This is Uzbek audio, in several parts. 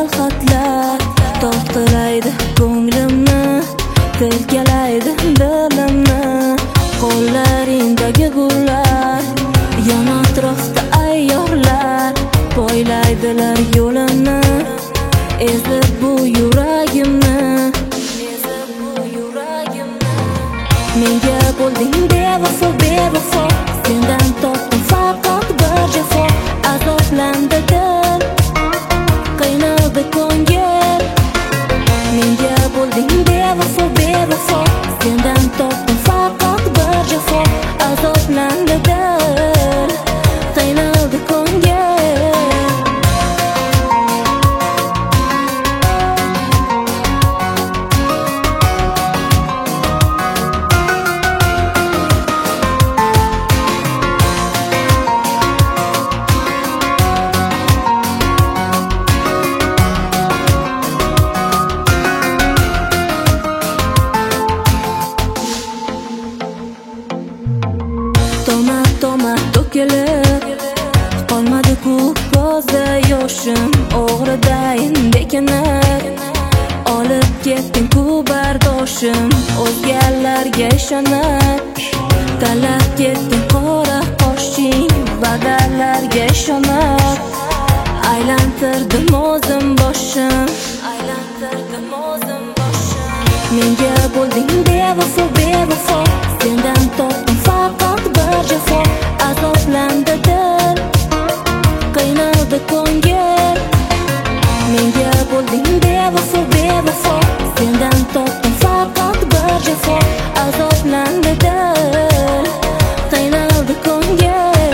xatlar toptiraydi ko'nglimni, telkalaydi dilimni. Qo'llaringdagi gullar, yon atrofda ayyorlar poylaydilar yo'limni, ezib bu yuragimni. Menga bo'lding bevafo, bevafo, sendan topdim faqat bir jafo. Azoblandi dil, qiynaldi ko'ngil. Menga bo'lding bevafo, bevafo, sendan topdim faqat bir jafo. Azoblandi dil, qiynaldi ko'ngil. Toma to'kilib qolmadi-ku ko'zda yoshim, o'g'ridayin bekinib olib ketding-ku bardoshim. O'zgalarga ishonib talab ketding qora qoshing, va'dalarga ishonib aylantirdim o'zim boshim, aylantirdim o'zim boshim. Menga bo'lding bevafo, bevafo, sendan topdim faqat bir jafo. Azoblandi dil, qiynaldi ko'ngil. Menga bo'lding bevafo, bevafo, sendan topdim faqat bir jafo. Azoblandi dil, qiynaldi ko'ngil.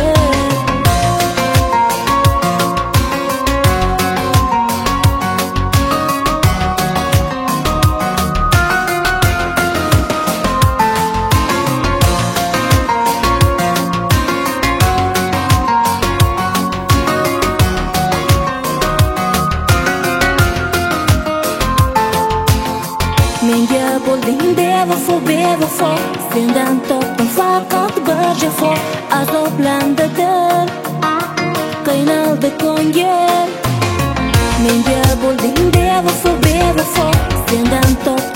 Menga bo'lding bevafo, bevafo, sendan topdim faqat bir jafo. Azoblandi dil, qiynaldi ko'ngil. Menga bo'lding bevafo, bevafo, sendan topdim